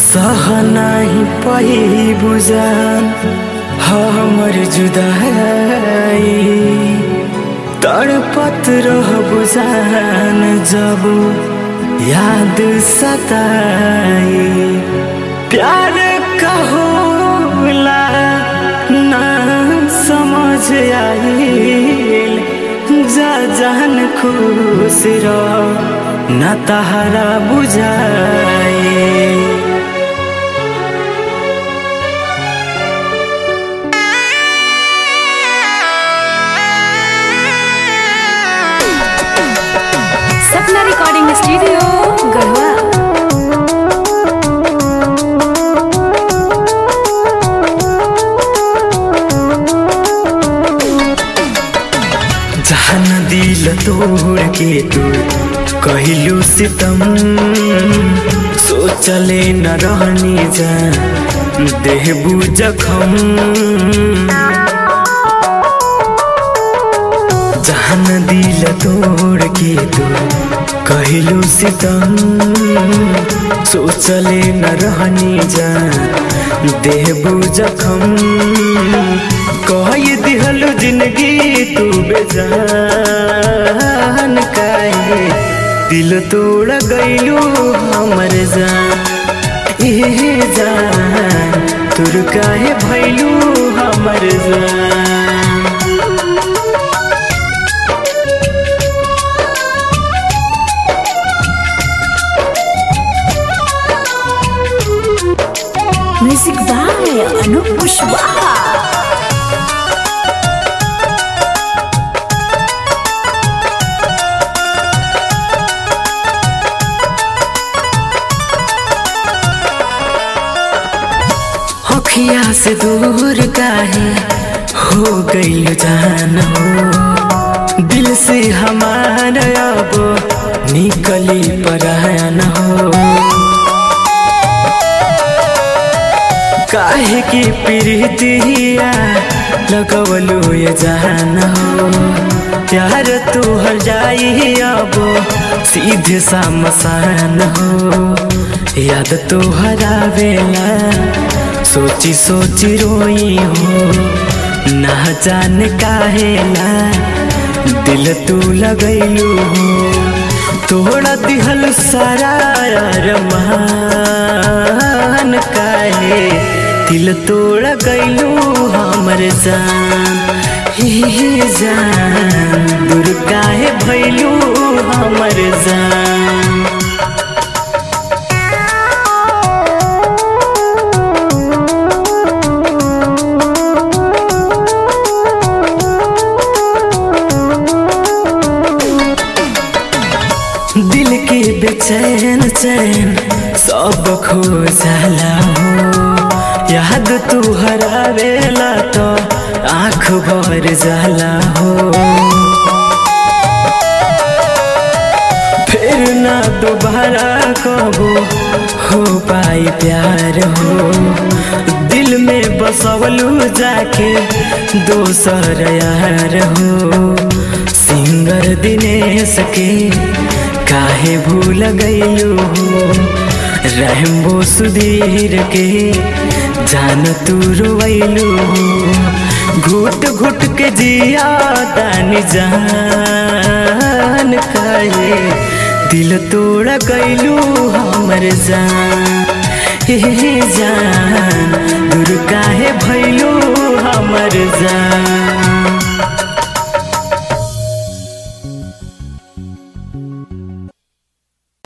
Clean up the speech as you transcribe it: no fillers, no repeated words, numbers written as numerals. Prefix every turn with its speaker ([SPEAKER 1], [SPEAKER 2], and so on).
[SPEAKER 1] सह नाही पही बुझान हमर जुदाई तड़पत रह बुझान जब याद सताई। प्यार का होला ना समझ आइल जा जान खुश रह ना तहरा बुझाई।
[SPEAKER 2] Sapna recording studio Garhwa.
[SPEAKER 1] जहान दिल तोड़ के तू कहलू सितम सोचले न रहनी जा देहबू जखम। जहान दिल तोड़ के तू कहलू सितम सोचले न रहनी जा देहबू जखम। कह दिहलू जिंदगी तू बेजान काहे दिल तोड़ गइलू हमर जान। ए जान तुर काहे भइलू हमर जान।
[SPEAKER 2] Music by Anoop Kushwaha.
[SPEAKER 1] अखिया से दूर काहे हो गइल जान हो दिल से हमारा अब निकली परान हो। काहे की प्रीतिया लगवलू ये जान हो प्यार तू हर जाई अब सीधे सामसान हो। याद तो हरावेला सोची सोची रोई हो ना जान काहेला दिल तू लगैलू हो। तोड़ा दिहल सारा अरमान काहे दिल तोड़ गइलू हमर जान। हे जान दूर काहे भइलू हमर जान। दिल के बेचैन चैन सब खो जाला हो याद तू हरावेला तो आँख भर जाला हो। फिर ना दोबारा कबो हो पाई प्यार हो दिल में बसवलू जाके दोसर यार हो। सिंगर दिनेश के काहे भूल गइलू हो रहम्बो सुधीर के जान तू रोइलू हो। घुट घुट के जिया तानी जान काहे दिल तोड़ गइलू हमर जान। हे जान